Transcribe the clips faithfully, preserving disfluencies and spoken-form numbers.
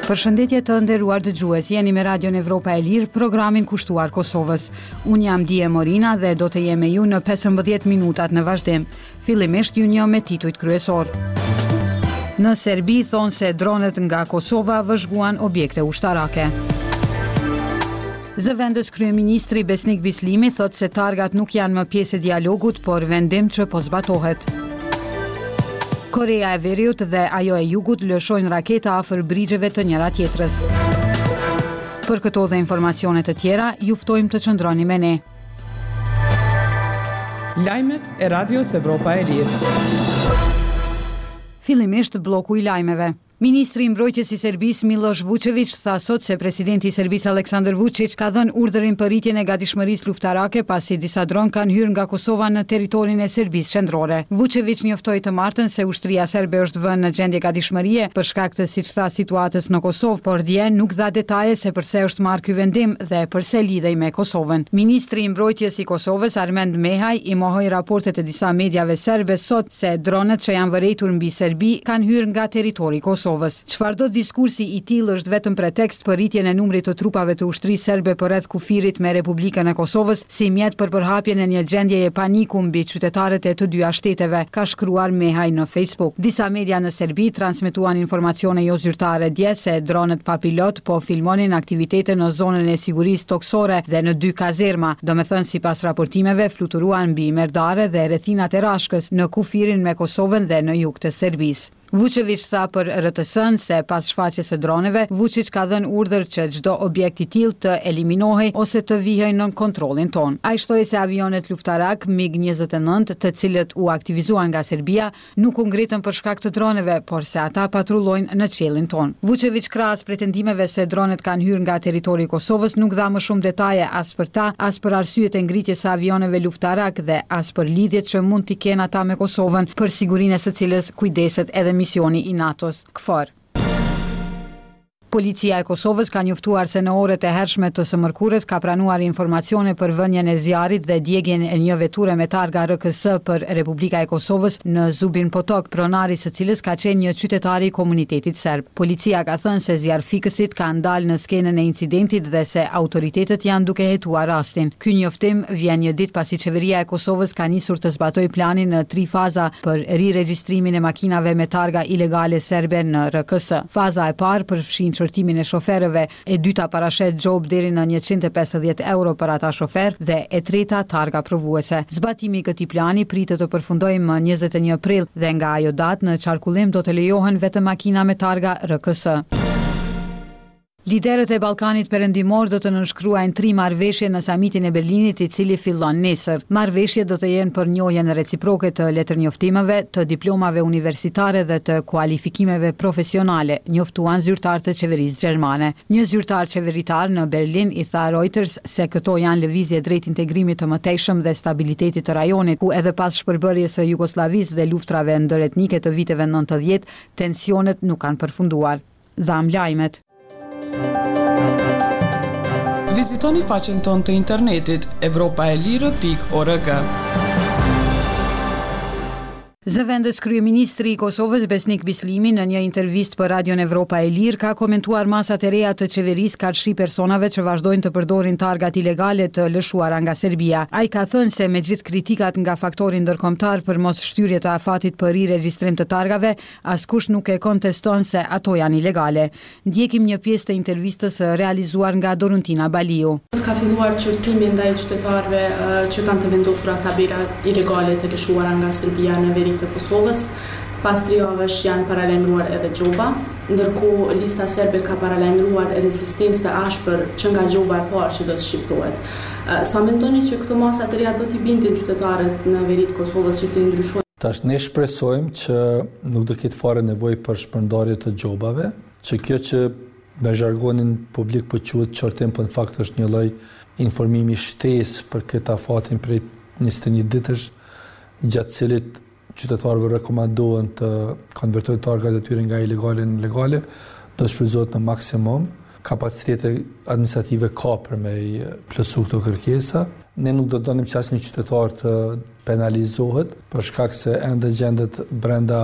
Përshëndetje të nderuar dëgjues, jeni me Radion Evropa e Lirë, programin kushtuar Kosovës. Unë jam Dije Morina dhe do të jem me ju në pesëmbëdhjetë minutat në vazhdim. Fillimisht ju njoh me titujt kryesor. Në Serbi thonë se dronet nga Kosova vëzhguan objekte ushtarake. Zëvendës kryeministri Besnik Bislimi thot se targat nuk janë më pjesë e dialogut, por vendim që po zbatohet. Korea e Veriut dhe ajo e Jugut lëshojnë raketa afër brigjeve të njëra tjetrës. Për këto dhe informacione të tjera, ju ftojmë të qëndroni me ne. Lajmet e Radios Evropa e Lirë. Fillimisht bloku i lajmeve. Ministri i Mbrojtjes i Serbisë Miloš Vučević tha sot se presidenti i Serbisë Aleksandar Vučić ka dhënë urdhërin për rritjen e gatishmërisë luftarake pasi disa dron kanë hyrë nga Kosova në territorin e Serbisë qendrore. Vučević njoftoi të martën se ushtria serbe është vënë në gjendje gatishmërie për shkak të, siç tha, situatës në Kosovë, por dje nuk dha detaje se pse është marrë ky vendim dhe pse lidhej me Kosovën. Ministri i Mbrojtjes i Kosovës Armend Mehaj i mohoi raportet e disa mediave serbe sot se dronet që janë vërejtur mbi Serbi kanë hyrë nga territori i Kosovës. Çfarëdo diskursi i tillë është vetëm pretekst për rritjen e numrit të trupave të ushtrisë serbe përreth kufirit me Republikën e Kosovës, si mjet për përhapjen e një gjendjeje paniku mbi qytetarët e të dyja shteteve, ka shkruar Mehaj në Facebook. Disa media në Serbi transmetuan informacione jo zyrtare dje se dronet pa pilot po filmonin aktivitete në zonën e sigurisë toksore dhe në dy kazerma, domethënë sipas raportimeve fluturuan mbi Merdare dhe rrethinat e Rashkës në kufirin me Kosovën dhe në jug të Serbisë. Vučević tha për R T S-n se pas shfaqjes së droneve, Vučić ka dhënë urdhër që çdo objekt i tillë të eliminohej ose të vihej nën kontrollin ton. Ai shtoi se avionet luftarak MiG njëzet e nëntë, të cilët u aktivizuan nga Serbia, nuk u ngritën për shkak të droneve, por se ata patrullojnë në qiellin ton. Vučević krahas pretendimeve se dronet kanë hyrë nga territori i Kosovës, nuk dha më shumë detaje as për ta, as për arsyet e ngritjes së avioneve luftarak dhe as për lidhjet që mund t'i kenë ata me Kosovën, për sigurinë së cilës kujdeset edhe misioni i NATO-s, K F O R. Policia e Kosovës ka njoftuar se në orët e hershme të së mërkurës ka pranuar informacione për vënien e zjarrit dhe djegjen e një veture me targa R K S për Republika e Kosovës në Zubin Potok, pronari së cilës ka qenë një qytetar i komunitetit serb. Policia ka thënë se zjarrfikësit kanë dalë në skenën e incidentit dhe se autoritetet janë duke hetuar rastin. Ky njoftim vjen një ditë pasi qeveria e Kosovës ka nisur të zbatojë planin në tri faza për riregjistrimin e makinave me targa ilegale serbe në R K S. Faza e parë përfshin shërtimin e shoferëve, e dyta parashet xhob deri në njëqind e pesëdhjetë euro për ata shofer dhe e treta targa provuese. Zbatimi i këtij plani pritet të përfundojë më njëzet e një prill dhe nga ajo datë në qarkullim do të lejohen vetëm makina me targa R K S. Liderët e Ballkanit Perëndimor do të nënshkruajnë tri marrëveshje në samitin e Berlinit, i cili fillon nesër. Marrëveshjet do të jenë për njohjen reciproke të letërnjoftimeve, të diplomave universitare dhe të kualifikimeve profesionale, njoftuan zyrtarët e qeverisë gjermane. Një zyrtar qeveritar në Berlin i tha Reuters se këto janë lëvizje drejt integrimit të mëtejshëm dhe stabilitetit të rajonit, ku edhe pas shpërbërjes së Jugosllavisë dhe luftrave ndëretnike të viteve nëntëdhjetë, tensionet nuk kanë përfunduar. Dham lajmet. Vizitoni faqen tonë të internetit evropaelire pikë org. Zëvendës kryeministri i Kosovës Besnik Bislimi në një intervistë për Radion Evropa e Lirë ka komentuar masat e reja të qeverisë karshi personave që vazhdojnë të përdorin targat ilegale të lëshuara nga Serbia. Ai ka thënë se me gjithë kritikat nga faktori ndërkombëtar për mos shtyrje të afatit për riregjistrim të targave, askush nuk e konteston se ato janë ilegale. Ndjekim një pjesë të intervistës realizuar nga Doruntina Baliu. Ka filluar qërtimi ndaj qytetarëve që kanë të vendosur tabela ilegale të lëshuara nga Serbia në veri të Kosovës. Pas tre javësh janë paralajmëruar edhe gjoba, ndërkohë lista serbe ka paralajmëruar rezistencë të ashpër që nga gjoba e parë që do të shqiptohet. Sa mendoni që këto masa të reja do t'i bindin qytetarët në veri të Kosovës që të ndryshojnë? Tash ne shpresojmë që nuk do ketë fare nevojë për shpërndarje të gjobave, që kjo që me zhargonin publik po quhet çortim, po në fakt është një lloj informimi shtesë për këtë afatin prej njëzet e një ditësh, gjatë cilit qytetarëve rekomandohen të konvertojnë targat e tyre nga ilegale në legale, do të shfrytëzohet në maksimum. Kapacitete administrative ka për me plotësu këto kërkesa. Ne nuk do të donim që asnjë qytetar të penalizohet për shkak se ende gjendet brenda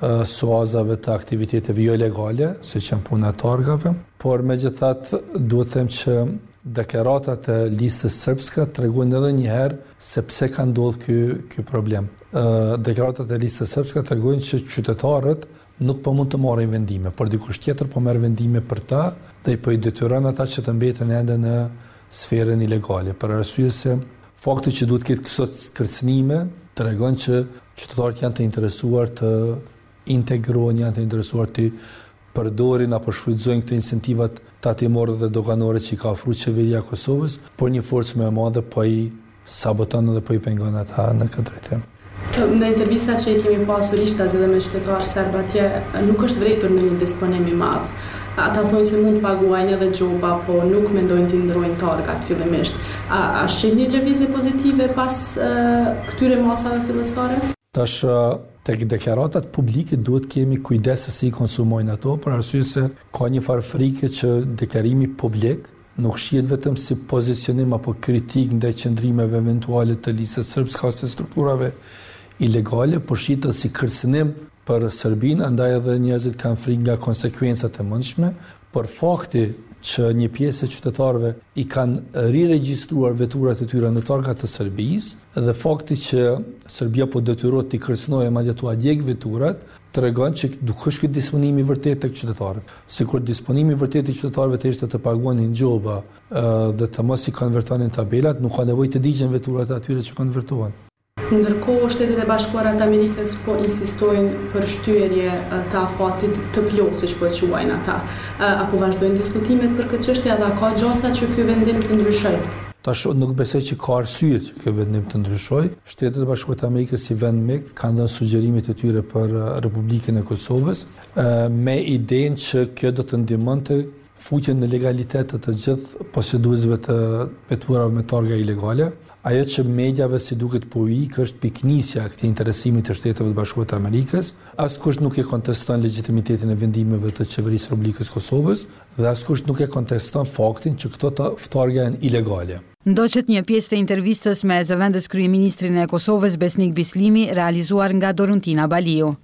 suazave të aktiviteteve jo legale, si që në puna të orgave, por me gjithat duhet them që deklaratat e listës sërbska të regojnë edhe njëherë se pse ka ndodhë ky, ky problem. Deklaratat e listës sërbska të regojnë që qytetarët nuk po mund të marrin vendime, por dikush tjetër po merr vendime për ta dhe i po i detyron ata që të mbeten ende në sferën ilegale. Për arsye se fakti që duhet ketë këto kërcënime tregon që qytetarët janë të interesuar të integrohen, janë të interesuar të përdorin apo shfrytëzojnë këto incentivat tatimore dhe doganore që i ka ofruar qeveria e Kosovës, por një forcë më e madhe po i saboton dhe po i pengon ata në këtë drejtim. Në intervista që i kemi pasur ishtas edhe me qytetarë serb atje, nuk është vërejtur në një disponim i madh. Ata thonë se mund të paguajnë edhe gjoba, po nuk mendojnë të ndrojnë targat fillimisht. A, a shihni lëvizje pozitive pas uh, këtyre masave fillestare? Tash tek deklaratat publike duhet kemi kujdes se si i konsumojnë ato, për arsye se ka një farë frike që deklarimi publik nuk shihet vetëm si pozicionim apo kritik ndaj qëndrimeve eventuale të listës sërbske ose strukturave ilegale, por shihet si kërcënim për Serbinë, andaj edhe njerëzit kanë frikë nga konsekvencat e mundshme, por fakti që një pjesë e qytetarëve i kanë riregjistruar veturat e tyre në targat të Serbisë dhe fakti që Serbia po detyrohet të kërcënojë madje tu adjek veturat, tregon që nuk është ky disponim i vërtetë tek qytetarët. Sikur disponimi i vërtetë i qytetarëve të ishte të paguanin gjoba dhe të mos i konvertonin tabelat, nuk ka nevojë të digjen veturat e atyre që konvertohen. Ndërkohë, Shtetet e Bashkuara të Amerikës po insistojnë për shtyerje të afatit të plotë, siç po e quajnë ata. Apo vazhdojnë diskutimet për këtë çështje, dhe ka gjasa që ky vendim të ndryshojë? Tash nuk besoj që ka arsye që ky vendim të ndryshojë. Shtetet e Bashkuara të Amerikës si vend mik kanë dhënë sugjerimet e tyre për Republikën e Kosovës me idenë që kjo do të ndihmonte futjen në legalitet të gjithë posjeduesve të veturave me targa ilegale. Ajo që mediave si duket po ik është piknisja e këtij interesimi të Shteteve të Bashkuara të Amerikës. Askush nuk e konteston legjitimitetin e vendimeve të qeverisë së Republikës Kosovës dhe askush nuk e konteston faktin që këto targa janë ilegale. Ndoqet një pjesë të intervistës me zëvendës kryeministrin e Kosovës Besnik Bislimi, realizuar nga Doruntina Baliu.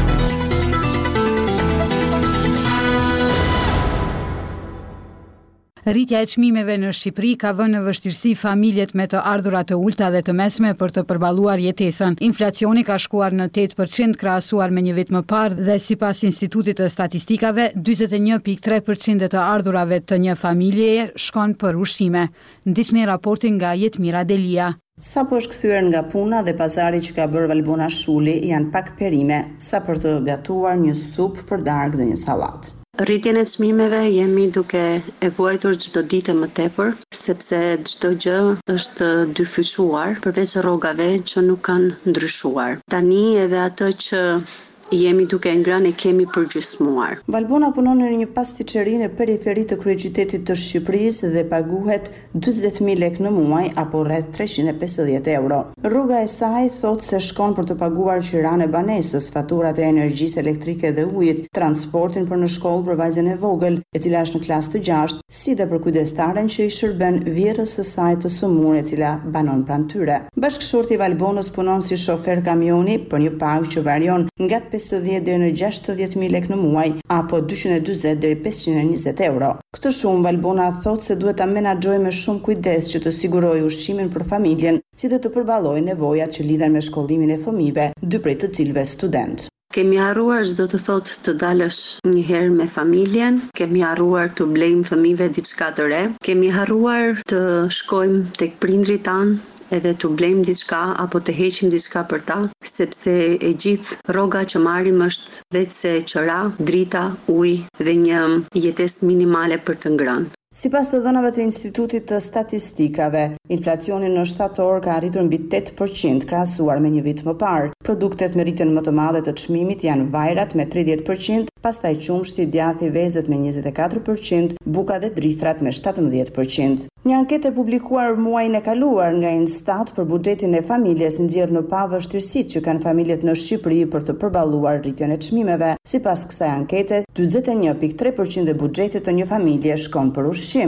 Rritja e çmimeve në Shqipëri ka vënë në vështirësi familjet me të ardhurat të ulta dhe të mesme për të përballuar jetesën. Inflacioni ka shkuar në tetë përqind krahasuar me një vit më parë dhe sipas Institutit të Statistikave, dyzet e një pikë tre përqind të ardhurave të një familjeje shkon për ushqime. Ndiqni raportin nga Jetmira Delia. Sa po është kthyer nga puna dhe pazari që ka bërë Valbona Shuli janë pak perime, sa për të gatuar një supë për darkë dhe një sallatë. Rritjen e çmimeve jemi duke e vuajtur çdo ditë më tepër, sepse çdo gjë është dyfyshuar, përveç rrogave që nuk kanë ndryshuar. Tani edhe atë që jemi duke ngrënë e kemi përgjysmuar. Valbona punon në një pasticeri në periferi të kryeqytetit të Shqipërisë dhe paguhet dyzet mijë lekë në muaj apo rreth treqind e pesëdhjetë euro. Rruga e saj thotë se shkon për të paguar qiran e banesës, faturat e energjisë elektrike dhe ujit, transportin për në shkollë për vajzën e vogël, e cila është në klasë të gjashtë, si dhe për kujdestaren që i shërben vjerrës së saj të sëmurë e cila banon pranë tyre. Bashkëshorti i Valbonës punon si shofer kamioni për një pagë që varion nga pesëdhjetë deri në gjashtëdhjetë mijë lekë në muaj apo dyqind e dyzet deri pesëqind e njëzet euro. Këtë shumë Valbona thotë se duhet ta menaxhojë me shumë kujdes që të sigurojë ushqimin për familjen, si dhe të përballojë nevojat që lidhen me shkollimin e fëmijëve, dy prej të cilëve student. Kemi harruar çdo të thotë të dalësh një herë me familjen, kemi harruar të blejmë fëmijëve diçka të re, kemi harruar të shkojmë tek prindrit tanë edhe të blejmë diçka apo të heqim diçka për ta, sepse e gjithë rroga që marrim është vetëse qëra, drita, ujë dhe një jetesë minimale për të ngrënë. Sipas të dhënave të Institutit të Statistikave, inflacioni në shtator ka arritur mbi tetë përqind krahasuar me një vit më parë. Produktet me rritjen më të madhe të çmimit janë vajrat me tridhjetë përqind, pastaj qumshti, djathi, vezët me njëzet e katër përqind, buka dhe drithrat me shtatëmbëdhjetë përqind. Një anketë e publikuar muajin e kaluar nga Instat për buxhetin e familjes nxjerr në pa vështirësitë që kanë familjet në Shqipëri për të përballuar rritjen e çmimeve. Sipas kësaj ankete, dyzet e një pikë tre përqind e buxhetit të një familje shkon për ushqim.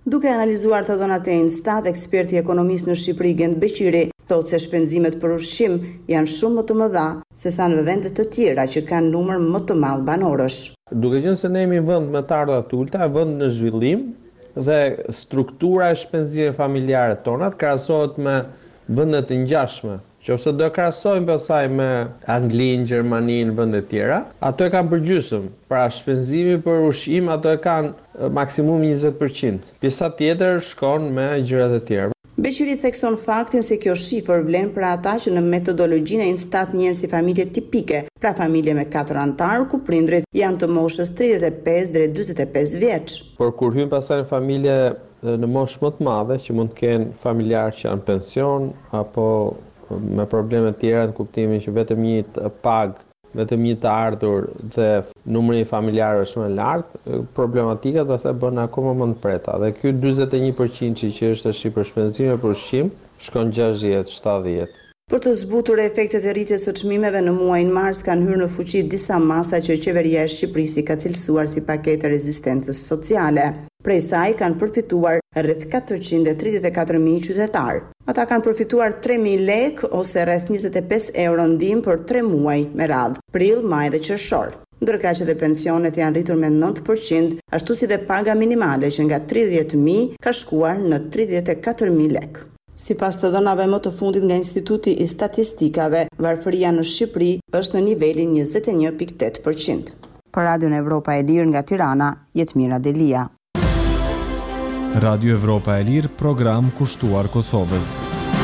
Duke analizuar të dhënat e Instat, eksperti ekonomisë në Shqipëri Gent Beqiri thotë se shpenzimet për ushqim janë shumë më të mëdha se sa në vende të tjera që kanë numër më të madh banorësh. Duke qenë se ne jemi vend me të ardha të ulta, vend në zhvillim dhe struktura e shpenzimeve familjare tona krahasohet me vende të ngjashme. Qofse do e krahasojmë pastaj me Anglinë, Gjermaninë, vende të tjera, ato e kanë përgjysmë. Pra shpenzimi për ushqim ato e kanë maksimum njëzet përqind. Pjesa tjetër shkon me gjërat e tjera. Beqiri thekson faktin se kjo shifër vlen për ata që në metodologjinë e Instat njihen si familje tipike, pra familje me katër antar ku prindrit janë të moshës tridhjetë e pesë deri dyzet e pesë vjeç. Por kur hyn pastaj në familje në moshë më të madhe, që mund të kenë familjarë që janë pension apo me probleme të tjera në kuptimin që vetëm një pag, vetëm një të ardhur dhe numri i familjarëve është më i lartë, problematika do të bën akoma më të preta. Dhe ky dyzet e një përqind që është tash për shpenzime për ushqim, shkon gjashtëdhjetë shtatëdhjetë. Për të zbutur efektet e rritjes së çmimeve në muajin mars kanë hyrë në fuqi disa masa që qeveria e Shqipërisë ka cilësuar si pakete rezistencës sociale. Prej saj kanë përfituar rreth katërqind e tridhjetë e katër mijë qytetar. Ata kanë përfituar tre mijë lekë ose rreth njëzet e pesë euro ndihmë për tre muaj me radhë, prill, maj dhe qershor. Ndërkaq që dhe pensionet janë rritur me nëntë përqind, ashtu si dhe paga minimale që nga tridhjetë mijë ka shkuar në tridhjetë e katër mijë lekë. Sipas të dhënave më të fundit nga Instituti i Statistikave, varfëria në Shqipëri është në nivelin njëzet e një pikë tetë përqind. Për Radion Evropa e Lirë nga Tirana, Jetmira Delia. Radio Evropa e Lirë, program kushtuar Kosovës.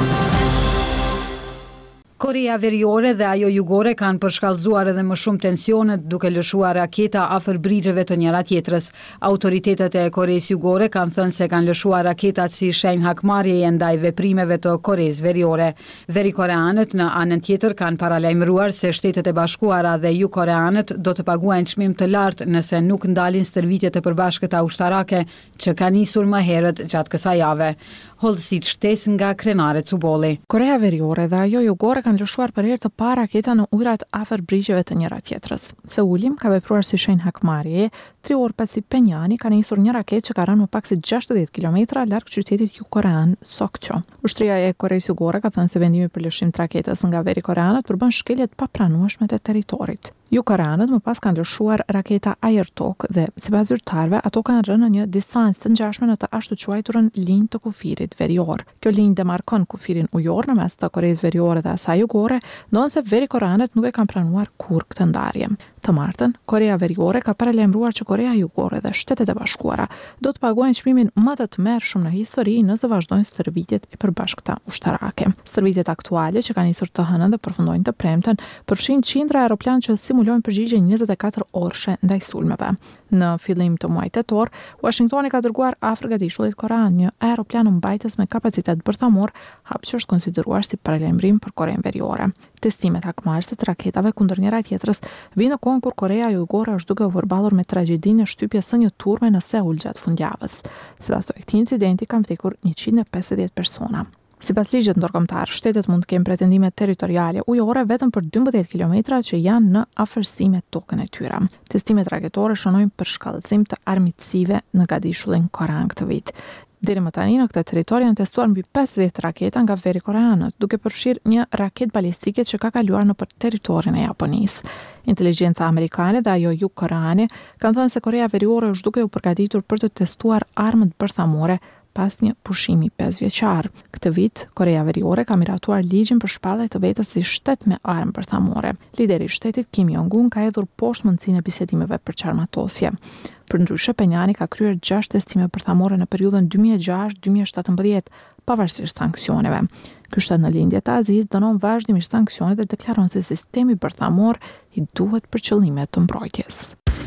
Korea Veriore dhe ajo jugore kanë përshkallëzuar edhe më shumë tensionet duke lëshuar raketa afër brigjeve të njëra tjetrës. Autoritetet e Koreas Jugore kanë thënë se kanë lëshuar raketat si shenjë hakmarrjeje ndaj veprimeve të Koreas Veriore. Verikoreanët në anën tjetër kanë paralajmëruar se Shtetet e Bashkuara dhe Jugkoreanët do të paguajnë çmim të lartë nëse nuk ndalin stërvitjet e përbashkëta ushtarake që kanë nisur më herët gjatë kësaj jave. Hollësit shtesë nga Krenare Cubolli. Korea Veriore dhe ajo jugore kanë lëshuar për herë të parë raketa në ujrat afër brigjeve të njëra tjetrës. Seuli ka vepruar si shenjë hakmarrjeje, tri orë pasi Penjani ka nisur një raketë që ka rënë më pak se gjashtëdhjetë kilometra larg qytetit jugkorean Sokcho. Ushtria e Koreas Jugore ka thënë se vendimi për lëshim të raketës nga verikoreanët përbën shkelje të papranueshme të territorit. Jugkoreanët më pas kanë lëshuar raketa ajer-tokë dhe sipas zyrtarëve ato kanë rënë në një distancë të ngjashme në të ashtu quajturën linjë të kufirit verior. Kjo linjë demarkon kufirin ujor në mes të Koreas Veriore dhe asaj jugore, ndonse verikoreanët nuk e kanë pranuar kurrë këtë ndarje. Të martën, Korea Veriore ka paralajmëruar që Korea Jugore dhe Shtetet e Bashkuara do të paguajnë çmimin më të tmerrshëm në histori nëse vazhdojnë stërvitjet e përbashkëta ushtarake. Stërvitjet aktuale që kanë nisur të hënën dhe përfundojnë të premten përfshin qindra aeroplan që simulojnë përgjigje njëzet e katër orëshe ndaj sulmeve. Në fillim të muajit tetor, Washingtoni ka dërguar afër gatishullit korean një aeroplan mbajtës me kapacitet bërthamor, hap që është konsideruar si paralajmërim për Korean Veriore. Testimet hakmarrëse të raketave kundër njëra tjetrës vijnë në kohën kur Korea Jugore është duke u përballur me tragjedinë e shtypjes së një turme në Seul gjatë fundjavës. Sipas këtij incidenti kanë vdekur njëqind e pesëdhjetë persona. Sipas ligjit ndërkombëtar, shtetet mund të kenë pretendime territoriale ujore vetëm për dymbëdhjetë kilometra që janë në afërsi me tokën e tyre. Testimet raketore shënojnë për shkallëzim të armiqësive në gatishulin korean këtë vit. Deri më tani në këtë territor janë testuar mbi pesëdhjetë raketa nga verikoreanët, duke përfshirë një raketë balistike që ka kaluar nëpër territorin e Japonisë. Inteligjenca amerikane dhe ajo jugkoreane kanë thënë se Korea Veriore është duke u përgatitur për të testuar armët bërthamore pas një pushimi pesë vjeçar. Këtë vit, Korea Veriore ka miratuar ligjin për shpallje të vetës si shtet me armë bërthamore. Lideri i shtetit Kim Jong-un ka hedhur poshtë mundësinë e bisedimeve për çarmatosje. Përndryshe, Penjani ka kryer gjashtë testime bërthamore në periudhën dy mijë e gjashtë deri dy mijë e shtatëmbëdhjetë, pavarësisht sanksioneve. Ky shtet në lindje të Azisë dënon vazhdimisht sanksionet dhe deklaron se sistemi bërthamor i duhet për qëllime të mbrojtjes.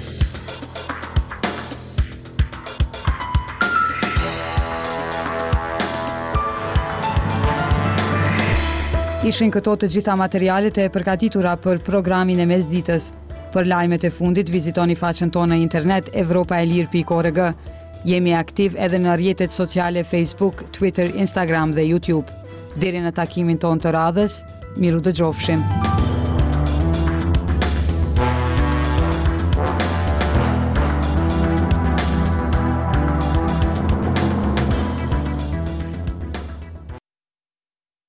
Ishin këto të gjitha materialet e përgatitura për programin e mesditës. Për lajmet e fundit, vizitoni faqen tonë në internet evropa e lirë pikë org. Jemi aktiv edhe në rrjetet sociale Facebook, Twitter, Instagram dhe YouTube. Deri në takimin tonë të radhës, miru dëgjofshim.